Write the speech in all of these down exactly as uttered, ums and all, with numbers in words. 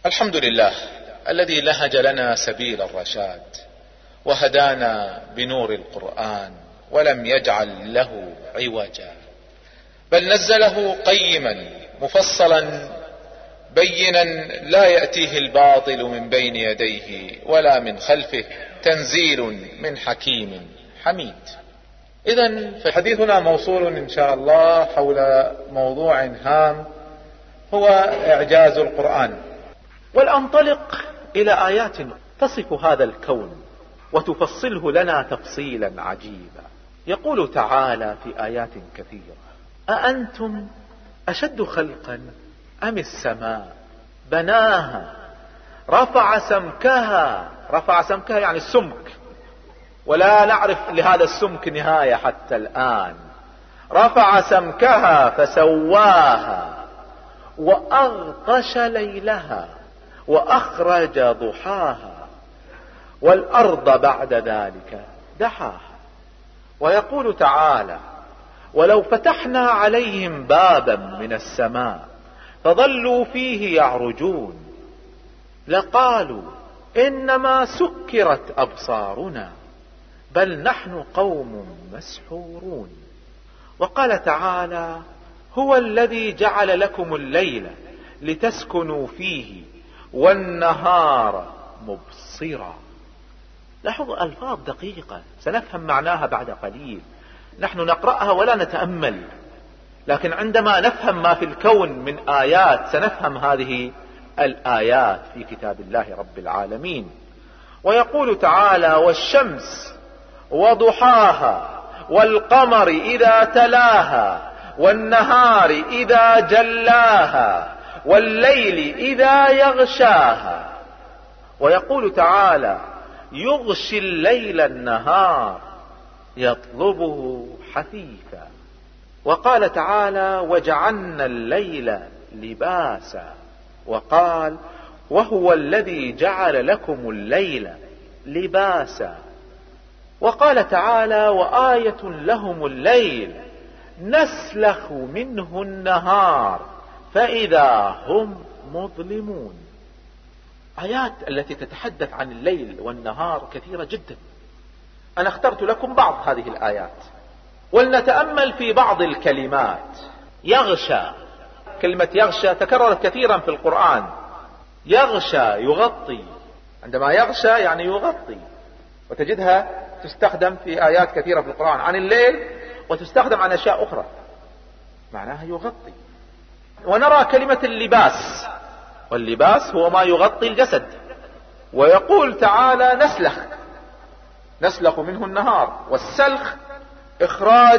الحمد لله الذي لهج لنا سبيل الرشاد وهدانا بنور القرآن ولم يجعل له عوجا، بل نزله قيما مفصلا بينا لا يأتيه الباطل من بين يديه ولا من خلفه، تنزيل من حكيم حميد. إذن فحديثنا موصول إن شاء الله حول موضوع هام هو إعجاز القرآن، والأنطلق إلى آيات تصف هذا الكون وتفصله لنا تفصيلا عجيبا. يقول تعالى في آيات كثيرة: أأنتم أشد خلقا أم السماء بناها رفع سمكها. رفع سمكها يعني السمك، ولا نعرف لهذا السمك نهاية حتى الآن. رفع سمكها فسواها وأغطش ليلها وأخرج ضحاها والأرض بعد ذلك دحاها. ويقول تعالى: ولو فتحنا عليهم بابا من السماء فظلوا فيه يعرجون لقالوا إنما سكرت أبصارنا بل نحن قوم مسحورون. وقال تعالى: هو الذي جعل لكم الليل لتسكنوا فيه والنهار مبصرا. لاحظوا ألفاظ دقيقة سنفهم معناها بعد قليل. نحن نقرأها ولا نتأمل، لكن عندما نفهم ما في الكون من آيات سنفهم هذه الآيات في كتاب الله رب العالمين. ويقول تعالى: والشمس وضحاها والقمر إذا تلاها والنهار إذا جلاها والليل إذا يغشاها. ويقول تعالى: يغشي الليل النهار يطلبه حثيثا. وقال تعالى: وجعلنا الليل لباسا. وقال: وهو الذي جعل لكم الليل لباسا. وقال تعالى: وآية لهم الليل نسلخ منه النهار فإذا هم مظلمون. آيات التي تتحدث عن الليل والنهار كثيرة جدا. أنا اخترت لكم بعض هذه الآيات ولنتأمل في بعض الكلمات. يغشى، كلمة يغشى تكررت كثيرا في القرآن. يغشى يغطي، عندما يغشى يعني يغطي، وتجدها تستخدم في آيات كثيرة في القرآن عن الليل وتستخدم عن أشياء أخرى معناها يغطي. ونرى كلمة اللباس، واللباس هو ما يغطي الجسد. ويقول تعالى: نسلخ، نسلخ منه النهار. والسلخ إخراج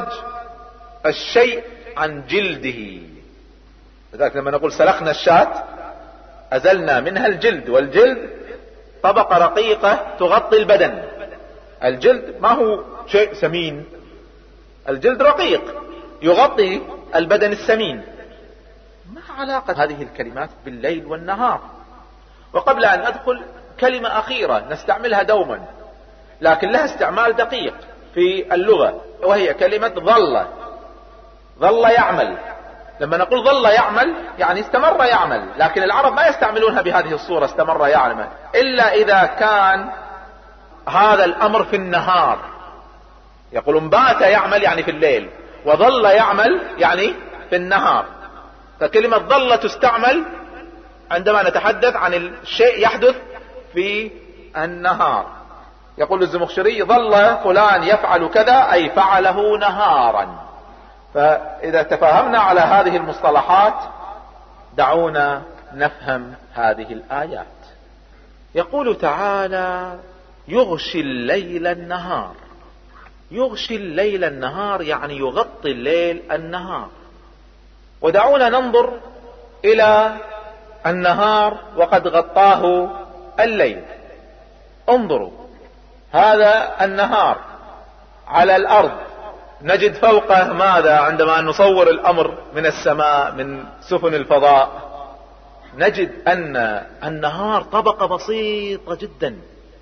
الشيء عن جلده، لذلك لما نقول سلخنا الشاة أزلنا منها الجلد، والجلد طبقة رقيقة تغطي البدن. الجلد ما هو شيء سمين، الجلد رقيق يغطي البدن السمين. ما علاقة هذه الكلمات بالليل والنهار؟ وقبل أن أدخل كلمة أخيرة نستعملها دوما لكن لها استعمال دقيق في اللغة، وهي كلمة ظل. ظل يعمل. لما نقول ظل يعمل يعني استمر يعمل، لكن العرب ما يستعملونها بهذه الصورة استمر يعمل إلا إذا كان هذا الأمر في النهار. يقولون بات يعمل يعني في الليل، وظل يعمل يعني في النهار. فكلمة ظل تستعمل عندما نتحدث عن الشيء يحدث في النهار. يقول الزمخشري: ظل فلان يفعل كذا أي فعله نهارا. فإذا تفاهمنا على هذه المصطلحات دعونا نفهم هذه الآيات. يقول تعالى: يغشي الليل النهار. يغشي الليل النهار يعني يغطي الليل النهار. ودعونا ننظر إلى النهار وقد غطاه الليل. انظروا، هذا النهار على الأرض، نجد فوقه ماذا؟ عندما نصور الأمر من السماء من سفن الفضاء نجد أن النهار طبقة بسيطة جدا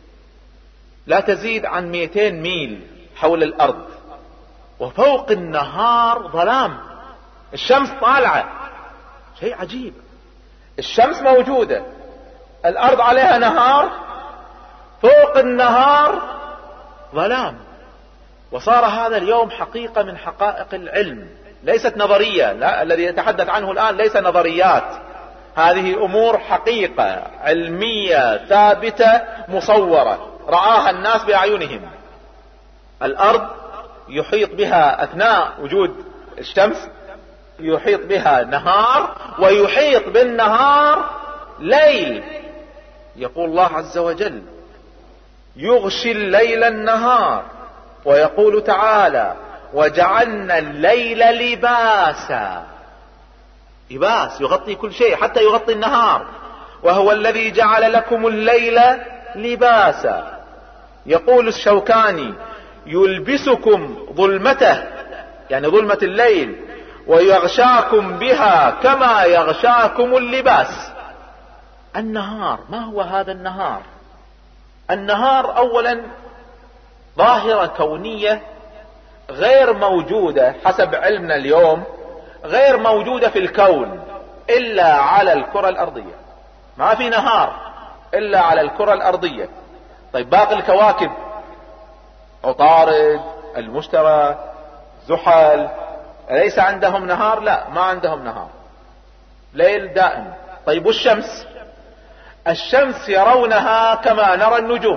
لا تزيد عن مئتين ميل حول الأرض، وفوق النهار ظلام. الشمس طالعة، شيء عجيب. الشمس موجودة الارض عليها نهار، فوق النهار ظلام. وصار هذا اليوم حقيقة من حقائق العلم، ليست نظرية. لا، الذي يتحدث عنه الآن ليس نظريات، هذه أمور حقيقة علمية ثابتة مصورة رآها الناس بأعينهم. الأرض يحيط بها أثناء وجود الشمس يحيط بها نهار، ويحيط بالنهار ليل. يقول الله عز وجل: يغشي الليل النهار. ويقول تعالى: وجعلنا الليل لباسا. لباس يغطي كل شيء حتى يغطي النهار. وهو الذي جعل لكم الليل لباسا. يقول الشوكاني: يلبسكم ظلمته، يعني ظلمة الليل، ويغشاكم بها كما يغشاكم اللباس. النهار، ما هو هذا النهار؟ النهار اولا ظاهرة كونية غير موجودة حسب علمنا اليوم، غير موجودة في الكون الا على الكرة الارضية. ما في نهار الا على الكرة الارضية. طيب باقي الكواكب، عطارد، المشتري، زحل، ليس عندهم نهار؟ لا، ما عندهم نهار، ليل دائم. طيب والشمس؟ الشمس يرونها كما نرى النجوم،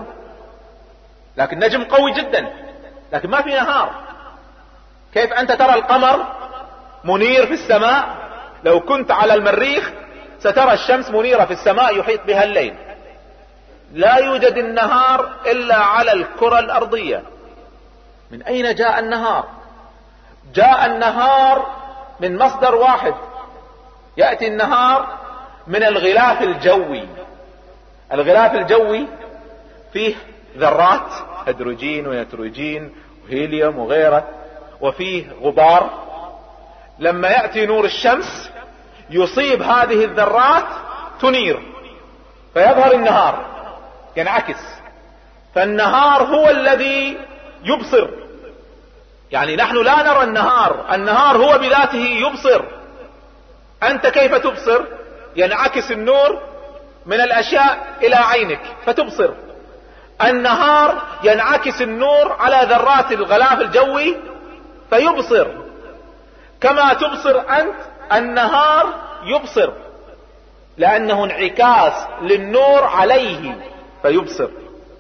لكن نجم قوي جدا، لكن ما في نهار. كيف انت ترى القمر منير في السماء؟ لو كنت على المريخ سترى الشمس منيرة في السماء يحيط بها الليل. لا يوجد النهار الا على الكرة الارضية. من اين جاء النهار؟ جاء النهار من مصدر واحد. يأتي النهار من الغلاف الجوي. الغلاف الجوي فيه ذرات هيدروجين ونيتروجين وهيليوم وغيره، وفيه غبار. لما يأتي نور الشمس يصيب هذه الذرات تنير، فيظهر النهار، ينعكس. فالنهار هو الذي يبصر. يعني نحن لا نرى النهار، النهار هو بذاته يبصر. أنت كيف تبصر؟ ينعكس النور من الأشياء إلى عينك فتبصر. النهار ينعكس النور على ذرات الغلاف الجوي فيبصر. كما تبصر أنت، النهار يبصر، لأنه انعكاس للنور عليه فيبصر.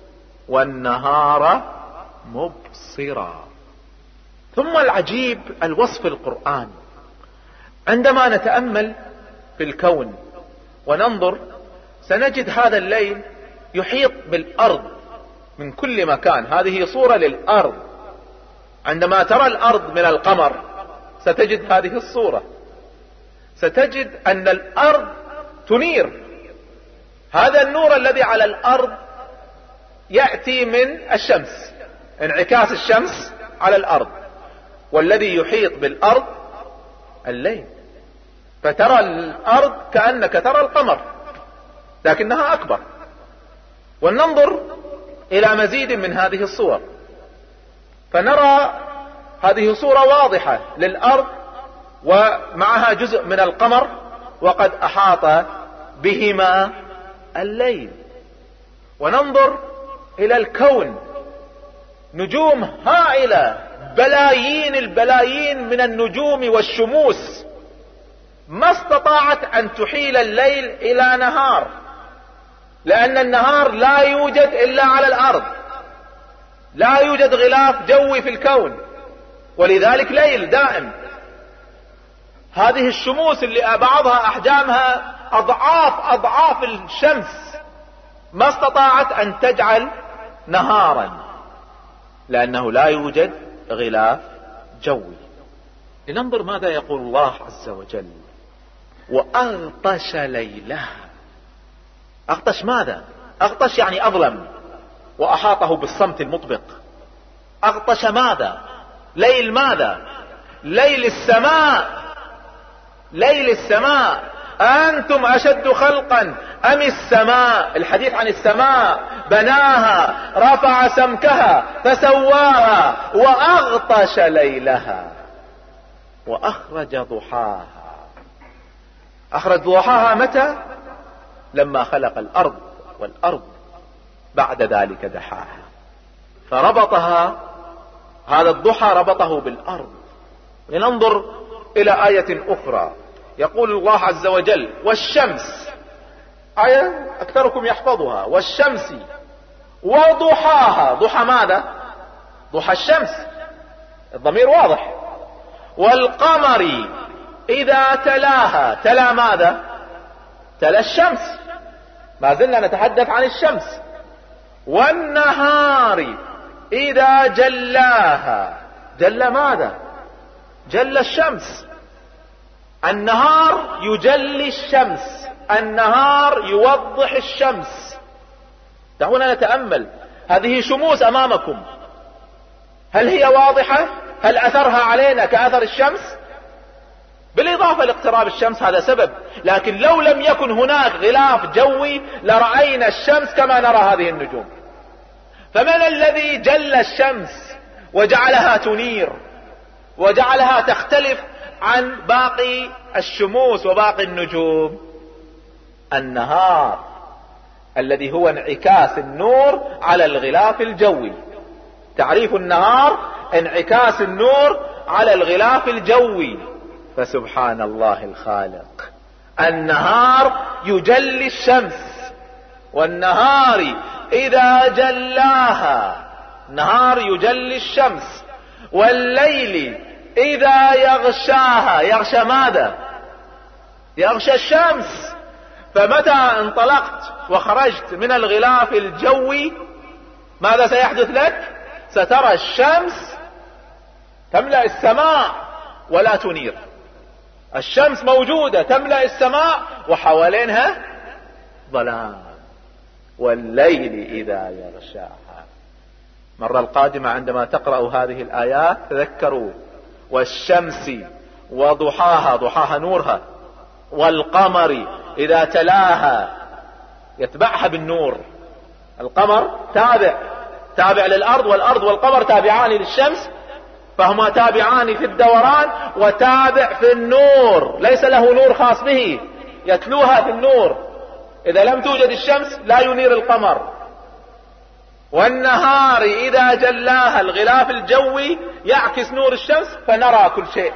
والنهار مبصرا. ثم العجيب الوصف القرآن. عندما نتأمل في الكون وننظر سنجد هذا الليل يحيط بالأرض من كل مكان. هذه صورة للأرض. عندما ترى الأرض من القمر ستجد هذه الصورة. ستجد أن الأرض تنير. هذا النور الذي على الأرض يأتي من الشمس، انعكاس الشمس على الأرض. والذي يحيط بالأرض الليل، فترى الأرض كأنك ترى القمر لكنها أكبر. ولننظر إلى مزيد من هذه الصور فنرى هذه صورة واضحة للأرض ومعها جزء من القمر، وقد أحاط بهما الليل. وننظر إلى الكون، نجوم هائلة، بلايين البلايين من النجوم والشموس، ما استطاعت أن تحيل الليل إلى نهار، لأن النهار لا يوجد إلا على الأرض. لا يوجد غلاف جوي في الكون، ولذلك ليل دائم. هذه الشموس اللي بعضها أحجامها أضعاف أضعاف الشمس ما استطاعت أن تجعل نهارا، لأنه لا يوجد غلاف جوي. لننظر ماذا يقول الله عز وجل: وأغطش ليلها. أغطش ماذا؟ أغطش يعني أظلم وأحاطه بالصمت المطبق. أغطش ماذا؟ ليل ماذا؟ ليل السماء. ليل السماء. أنتم أشد خلقا أم السماء؟ الحديث عن السماء. بناها، رفع سمكها فسواها، وأغطش ليلها وأخرج ضحاها. أخرج ضحاها متى؟ لما خلق الأرض والأرض بعد ذلك دحاها، فربطها هذا الضحى ربطه بالأرض. لننظر إلى آية أخرى، يقول الله عز وجل: والشمس، آية أكثركم يحفظها، والشمس وضحاها. ضحى ماذا؟ ضحى الشمس، الضمير واضح. والقمر إذا تلاها، تلا ماذا؟ تلا الشمس، ما زلنا نتحدث عن الشمس. والنهار إذا جلاها، جل ماذا؟ جل الشمس. النهار يجلي الشمس، النهار يوضح الشمس. دعونا نتأمل، هذه شموس أمامكم، هل هي واضحة؟ هل أثرها علينا كأثر الشمس؟ بالإضافة لاقتراب الشمس هذا سبب، لكن لو لم يكن هناك غلاف جوي لرأينا الشمس كما نرى هذه النجوم. فمن الذي جل الشمس وجعلها تنير وجعلها تختلف عن باقي الشموس وباقي النجوم؟ النهار، الذي هو انعكاس النور على الغلاف الجوي. تعريف النهار انعكاس النور على الغلاف الجوي. فسبحان الله الخالق، النهار يجلي الشمس، والنهار إذا جلاها، نهار يجلي الشمس. والليل إذا يغشاها، يغشى ماذا؟ يغشى الشمس. فمتى انطلقت وخرجت من الغلاف الجوي ماذا سيحدث لك؟ سترى الشمس تملأ السماء ولا تنير. الشمس موجودة تملأ السماء وحوالينها ظلام. والليل إذا يغشاها. مرة القادمة عندما تقرأوا هذه الآيات تذكروا: والشمس وضحاها، ضحاها نورها، والقمر إذا تلاها، يتبعها بالنور. القمر تابع تابع للأرض، والأرض والقمر تابعان للشمس، فهما تابعان في الدوران وتابع في النور، ليس له نور خاص به يتلوها في النور. إذا لم توجد الشمس لا ينير القمر. والنهار إذا جلاها، الغلاف الجوي يعكس نور الشمس فنرى كل شيء،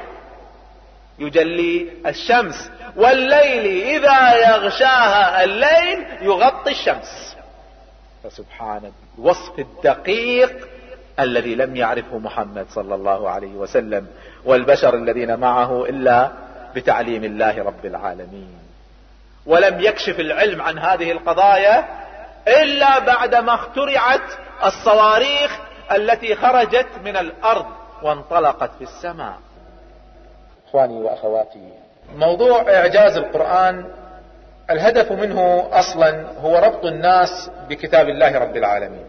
يجلي الشمس. والليل إذا يغشاها، الليل يغطي الشمس. فسبحان الوصف الدقيق الذي لم يعرفه محمد صلى الله عليه وسلم والبشر الذين معه إلا بتعليم الله رب العالمين. ولم يكشف العلم عن هذه القضايا إلا بعدما اخترعت الصواريخ التي خرجت من الأرض وانطلقت في السماء. إخواني وأخواتي، موضوع إعجاز القرآن الهدف منه أصلا هو ربط الناس بكتاب الله رب العالمين.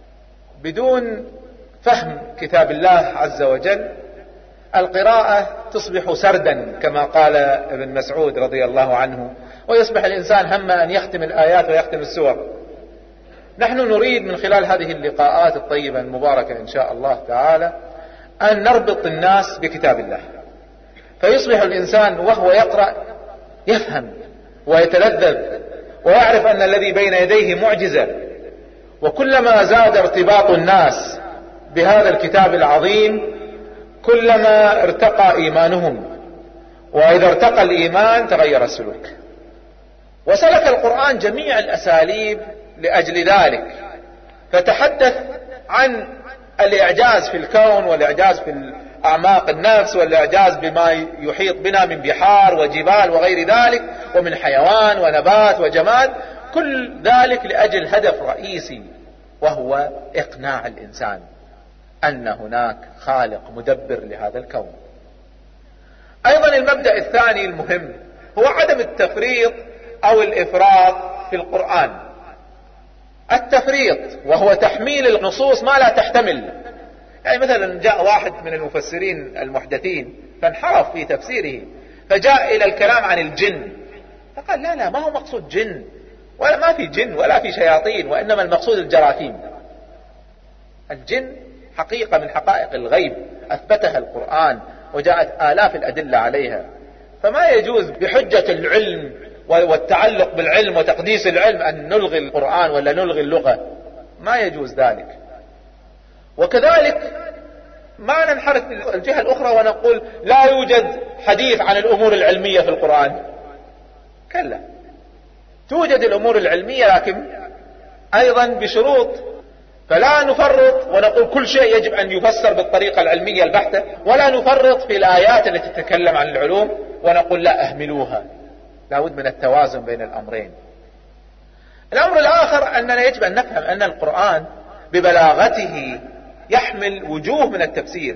بدون فهم كتاب الله عز وجل القراءة تصبح سردا كما قال ابن مسعود رضي الله عنه، ويصبح الإنسان هم أن يختم الآيات ويختم السور. نحن نريد من خلال هذه اللقاءات الطيبة المباركة إن شاء الله تعالى أن نربط الناس بكتاب الله، فيصبح الإنسان وهو يقرأ يفهم ويتلذذ ويعرف أن الذي بين يديه معجزة. وكلما زاد ارتباط الناس بهذا الكتاب العظيم كلما ارتقى إيمانهم، وإذا ارتقى الإيمان تغير السلوك. وسلك القرآن جميع الأساليب لأجل ذلك، فتحدث عن الإعجاز في الكون والإعجاز في أعماق النفس والإعجاز بما يحيط بنا من بحار وجبال وغير ذلك، ومن حيوان ونبات وجماد، كل ذلك لأجل هدف رئيسي وهو إقناع الإنسان أن هناك خالق مدبر لهذا الكون. أيضا المبدأ الثاني المهم هو عدم التفريط أو الإفراط في القرآن. التفريط وهو تحميل النصوص ما لا تحتمل. يعني مثلا جاء واحد من المفسرين المحدثين فانحرف في تفسيره، فجاء إلى الكلام عن الجن فقال لا لا ما هو مقصود جن، ولا ما في جن ولا في شياطين، وإنما المقصود الجراثيم. الجن حقيقة من حقائق الغيب أثبتها القرآن وجاءت آلاف الأدلة عليها، فما يجوز بحجة العلم والتعلق بالعلم وتقديس العلم أن نلغي القرآن ولا نلغي اللغة، ما يجوز ذلك. وكذلك ما ننحرف الجهة الأخرى ونقول لا يوجد حديث عن الأمور العلمية في القرآن. كلا، توجد الأمور العلمية لكن أيضا بشروط، فلا نفرط ونقول كل شيء يجب أن يفسر بالطريقة العلمية البحتة، ولا نفرط في الآيات التي تتكلم عن العلوم ونقول لا أهملوها. لا بد من التوازن بين الأمرين. الأمر الآخر أننا يجب أن نفهم أن القرآن ببلاغته يحمل وجوه من التفسير،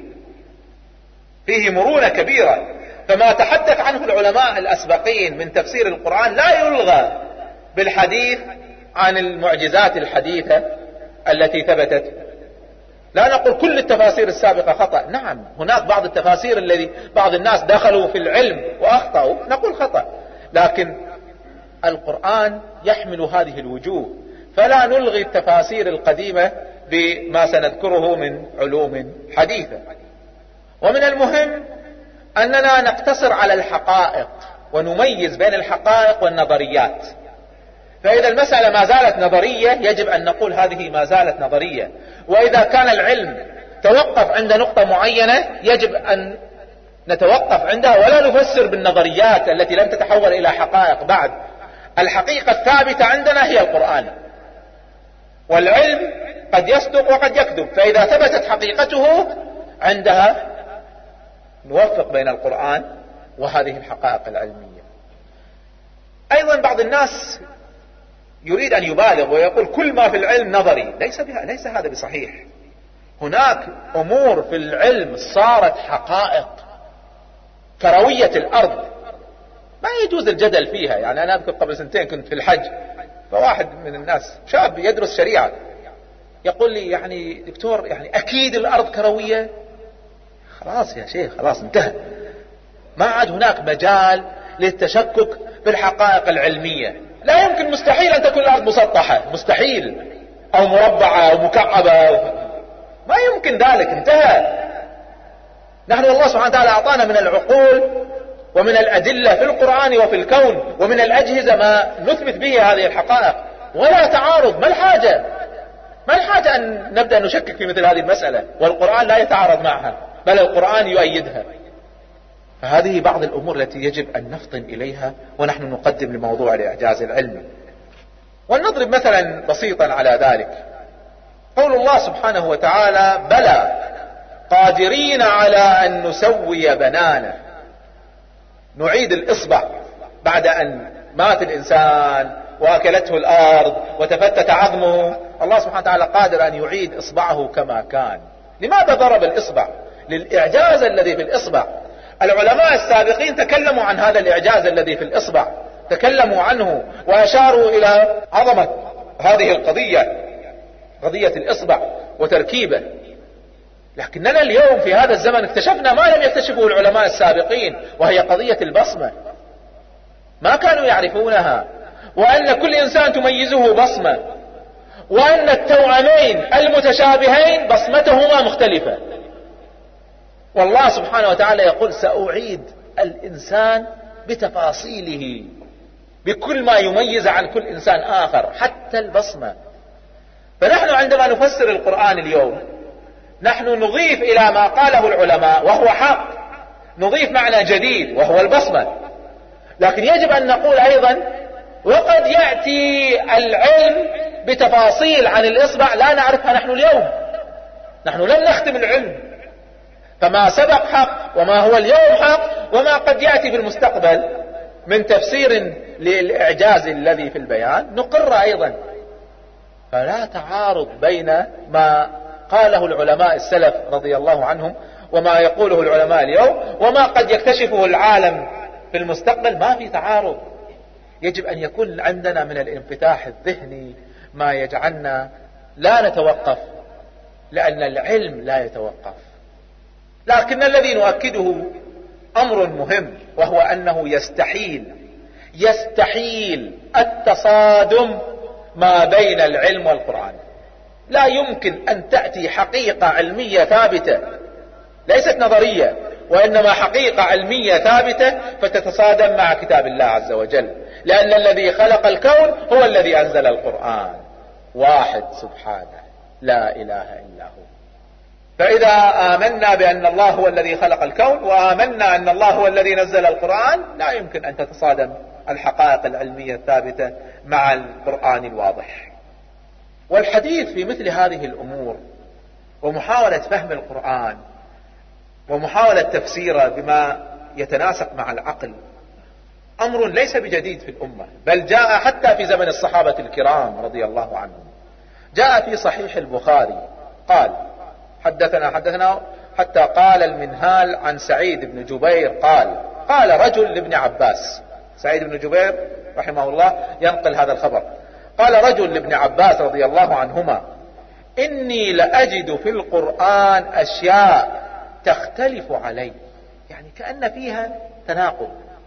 فيه مرونة كبيرة، فما تحدث عنه العلماء الأسبقين من تفسير القرآن لا يلغى بالحديث عن المعجزات الحديثة التي ثبتت. لا نقول كل التفاسير السابقة خطأ، نعم هناك بعض التفاسير الذي بعض الناس دخلوا في العلم وأخطأوا، نقول خطأ، لكن القرآن يحمل هذه الوجوه، فلا نلغي التفاسير القديمة بما سنذكره من علوم حديثة. ومن المهم أننا نقتصر على الحقائق ونميز بين الحقائق والنظريات. فإذا المسألة ما زالت نظرية يجب أن نقول هذه ما زالت نظرية، وإذا كان العلم توقف عند نقطة معينة يجب أن نتوقف عندها ولا نفسر بالنظريات التي لم تتحول إلى حقائق بعد. الحقيقة الثابتة عندنا هي القرآن، والعلم قد يصدق وقد يكذب، فإذا ثبتت حقيقته عندها نوفق بين القرآن وهذه الحقائق العلمية. أيضا بعض الناس يريد أن يبالغ ويقول كل ما في العلم نظري، ليس بها ليس هذا بصحيح. هناك أمور في العلم صارت حقائق كروية الأرض ما يجوز الجدل فيها. يعني أنا أذكر قبل سنتين كنت في الحج، فواحد من الناس شاب يدرس شريعة يقول لي يعني دكتور يعني أكيد الأرض كروية. خلاص يا شيخ، خلاص انتهى، ما عاد هناك مجال للتشكك بالحقائق العلمية. لا يمكن، مستحيل أن تكون الأرض مسطحة، مستحيل، أو مربعة أو مكعبة، ما يمكن ذلك، انتهى. نحن الله سبحانه وتعالى أعطانا من العقول ومن الأدلة في القرآن وفي الكون ومن الأجهزة ما نثبت به هذه الحقائق، ولا تعارض. ما الحاجة ما الحاجة أن نبدأ نشكك في مثل هذه المسألة والقرآن لا يتعارض معها، بل القرآن يؤيدها. فهذه بعض الأمور التي يجب أن نفطن إليها ونحن نقدم لموضوع الإعجاز العلمي. ولنضرب مثلا بسيطا على ذلك، قول الله سبحانه وتعالى بلى قادرين على أن نسوي بنانه. نعيد الإصبع بعد أن مات الإنسان وأكلته الأرض وتفتت عظمه، الله سبحانه وتعالى قادر أن يعيد إصبعه كما كان. لماذا ضرب الإصبع؟ للإعجاز الذي في الإصبع. العلماء السابقين تكلموا عن هذا الإعجاز الذي في الإصبع، تكلموا عنه وأشاروا إلى عظمة هذه القضية، قضية الإصبع وتركيبه. لكننا اليوم في هذا الزمن اكتشفنا ما لم يكتشفه العلماء السابقين، وهي قضية البصمة. ما كانوا يعرفونها، وأن كل إنسان تميزه بصمة، وأن التوأمين المتشابهين بصمتهما مختلفة. والله سبحانه وتعالى يقول سأعيد الإنسان بتفاصيله، بكل ما يميز عن كل إنسان آخر، حتى البصمة. فنحن عندما نفسر القرآن اليوم نحن نضيف إلى ما قاله العلماء وهو حق، نضيف معنى جديد وهو البصمة. لكن يجب أن نقول أيضا وقد يأتي العلم بتفاصيل عن الإصبع لا نعرفها نحن اليوم، نحن لم نختم العلم، فما سبق حق وما هو اليوم حق وما قد يأتي في المستقبل من تفسير للإعجاز الذي في البيان نقر أيضا. فلا تعارض بين ما قاله العلماء السلف رضي الله عنهم وما يقوله العلماء اليوم وما قد يكتشفه العالم في المستقبل، ما في تعارض. يجب أن يكون عندنا من الانفتاح الذهني ما يجعلنا لا نتوقف، لأن العلم لا يتوقف. لكن الذي نؤكده أمر مهم، وهو أنه يستحيل يستحيل التصادم ما بين العلم والقرآن. لا يمكن أن تأتي حقيقة علمية ثابتة ليست نظرية، وإنما حقيقة علمية ثابتة فتتصادم مع كتاب الله عز وجل. لأن الذي خلق الكون هو الذي أنزل القرآن، واحد سبحانه لا إله إلا هو. فإذا آمنا بأن الله هو الذي خلق الكون وآمنا أن الله هو الذي نزل القرآن، لا يمكن أن تتصادم الحقائق العلمية الثابتة مع القرآن الواضح. والحديث في مثل هذه الأمور ومحاولة فهم القرآن ومحاولة تفسيره بما يتناسق مع العقل أمر ليس بجديد في الأمة، بل جاء حتى في زمن الصحابة الكرام رضي الله عنهم. جاء في صحيح البخاري قال حدثنا حدثنا حتى قال المنهال عن سعيد بن جبير قال قال رجل لابن عباس، سعيد بن جبير رحمه الله ينقل هذا الخبر، قال رجل لابن عباس رضي الله عنهما: إني لأجد في القرآن أشياء تختلف علي، يعني كأن فيها تناقض.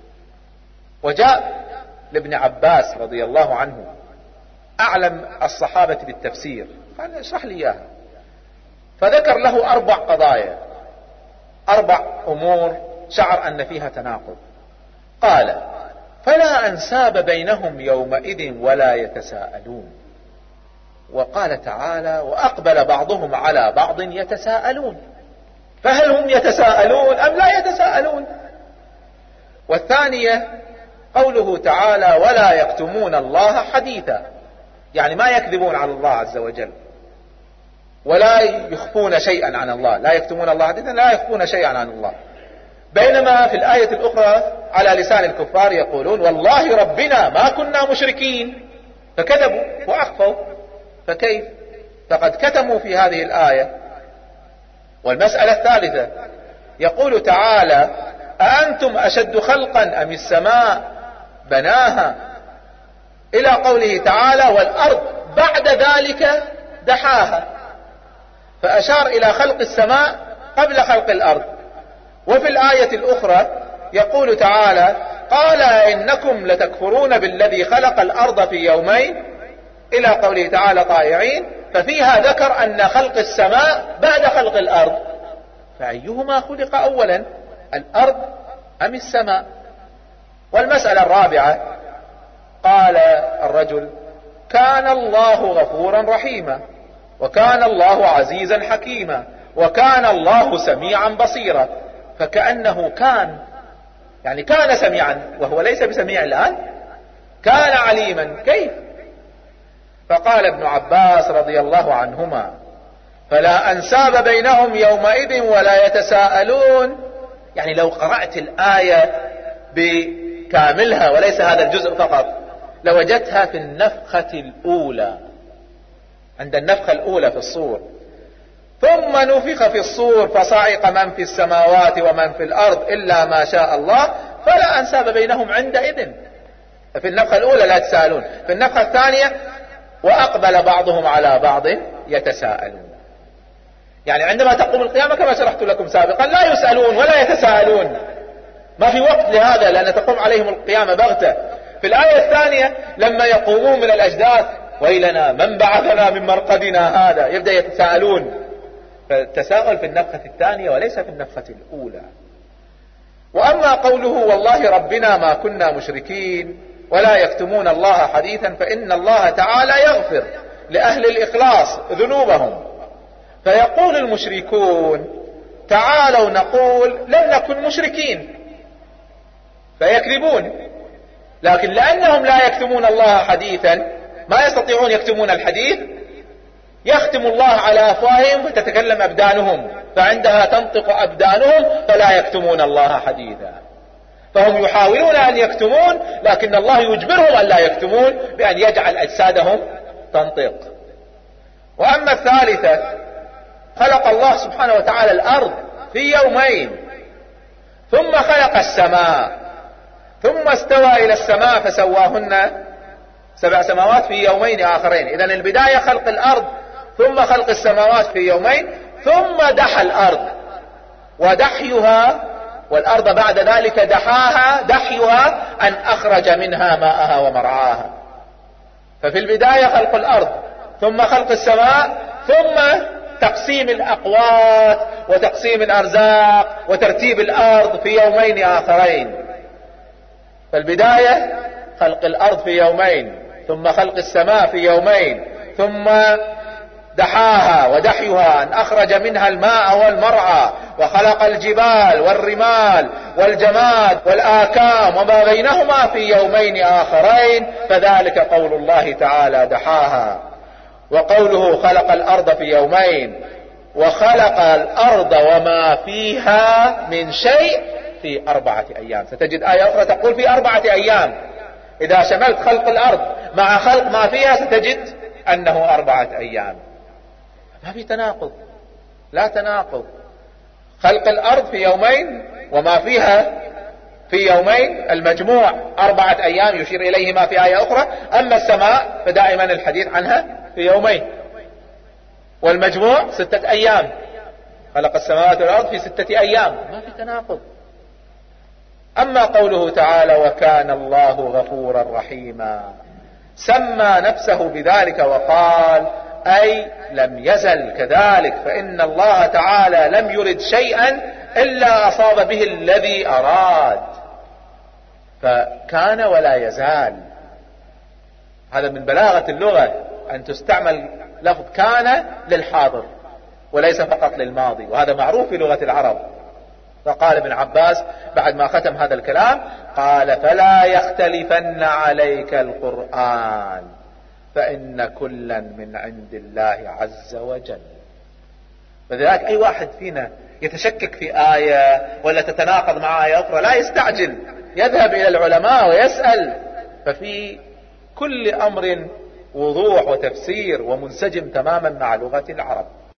وجاء لابن عباس رضي الله عنه أعلم الصحابة بالتفسير، قال اشرح لي إياها، فذكر له أربع قضايا، أربع أمور شعر أن فيها تناقض. قال: فلا أنساب بينهم يومئذ ولا يتساءلون. وقال تعالى: وأقبل بعضهم على بعض يتساءلون. فهل هم يتساءلون أم لا يتساءلون؟ والثانية قوله تعالى: ولا يكتمون الله حديثا، يعني ما يكذبون على الله عز وجل ولا يخفون شيئا عن الله، لا يكتمون الله حديثا، لا يخفون شيئا عن الله. بينما في الآية الأخرى على لسان الكفار يقولون: والله ربنا ما كنا مشركين، فكذبوا وأخفوا. فكيف؟ فقد كتموا في هذه الآية. والمسألة الثالثة يقول تعالى: أأنتم أشد خلقا أم السماء بناها، إلى قوله تعالى: والأرض بعد ذلك دحاها، فأشار إلى خلق السماء قبل خلق الأرض. وفي الآية الأخرى يقول تعالى: قال إنكم لتكفرون بالذي خلق الأرض في يومين، إلى قوله تعالى: طائعين. ففيها ذكر أن خلق السماء بعد خلق الأرض، فأيهما خلق أولا، الأرض أم السماء؟ والمسألة الرابعة قال الرجل: كان الله غفورا رحيما، وكان الله عزيزا حكيما، وكان الله سميعا بصيرا. فكأنه كان، يعني كان سميعا وهو ليس بسميع الآن، كان عليما، كيف؟ فقال ابن عباس رضي الله عنهما: فلا أنساب بينهم يومئذ ولا يتساءلون. يعني لو قرأت الآية بكاملها وليس هذا الجزء فقط لوجدتها في النفخة الأولى، عند النفخة الأولى في الصور: ثم نفخ في الصور فصعق من في السماوات ومن في الأرض إلا ما شاء الله فلا أنساب بينهم عندئذ. في النفخة الأولى لا يتساءلون، في النفخة الثانية وأقبل بعضهم على بعض يتساءلون. يعني عندما تقوم القيامة كما شرحت لكم سابقا لا يسألون ولا يتساءلون، ما في وقت لهذا، لأن تقوم عليهم القيامة بغتة. في الآية الثانية لما يقومون من الأجداث: ويلنا من بعثنا من مرقدنا هذا، يبدأ يتساءلون. فالتساؤل في النفخة الثانية وليس في النفخة الأولى. وأما قوله: والله ربنا ما كنا مشركين ولا يكتمون الله حديثا، فإن الله تعالى يغفر لأهل الإخلاص ذنوبهم، فيقول المشركون: تعالوا نقول لم نكن مشركين، فيكذبون. لكن لأنهم لا يكتمون الله حديثا، ما يستطيعون يكتمون الحديث، يختم الله على أفواههم فتتكلم أبدانهم، فعندها تنطق أبدانهم فلا يكتمون الله حديثا. فهم يحاولون أن يكتمون، لكن الله يجبرهم أن لا يكتمون بأن يجعل أجسادهم تنطق. وأما الثالثة: خلق الله سبحانه وتعالى الأرض في يومين، ثم خلق السماء، ثم استوى إلى السماء فسواهن سبع سماوات في يومين آخرين. إذن البداية خلق الأرض، ثم خلق السماوات في يومين، ثم دحى الأرض. ودحيها، والأرض بعد ذلك دحاها، دحيها أن أخرج منها ماءها ومرعاها. ففي البداية خلق الأرض، ثم خلق السماء، ثم تقسيم الأقوات وتقسيم الأرزاق وترتيب الأرض في يومين آخرين. فالبداية خلق الأرض في يومين، ثم خلق السماء في يومين، ثم دحاها ودحيها أن أخرج منها الماء والمرعى، وخلق الجبال والرمال والجماد والآكام وما بينهما في يومين آخرين، فذلك قول الله تعالى دحاها. وقوله خلق الأرض في يومين، وخلق الأرض وما فيها من شيء في أربعة أيام. ستجد آية أخرى تقول في أربعة أيام. إذا شملت خلق الأرض مع خلق ما فيها ستجد أنه أربعة أيام. ما في تناقض، لا تناقض. خلق الأرض في يومين وما فيها في يومين، المجموع أربعة أيام يشير إليهما في آية أخرى. أما السماء فدائما الحديث عنها في يومين، والمجموع ستة أيام. خلق السماوات والأرض في ستة أيام، ما في تناقض. أما قوله تعالى وكان الله غفورا رحيما، سمى نفسه بذلك وقال أي لم يزل كذلك، فإن الله تعالى لم يرد شيئا إلا أصاب به الذي أراد، فكان ولا يزال. هذا من بلاغة اللغة أن تستعمل لفظ كان للحاضر وليس فقط للماضي، وهذا معروف في لغة العرب. فقال ابن عباس بعد ما ختم هذا الكلام قال فلا يختلفن عليك القرآن فإن كلا من عند الله عز وجل. فلذلك أي واحد فينا يتشكك في آية ولا تتناقض مع آية أخرى لا يستعجل، يذهب إلى العلماء ويسأل، ففي كل أمر وضوح وتفسير ومنسجم تماما مع لغة العرب.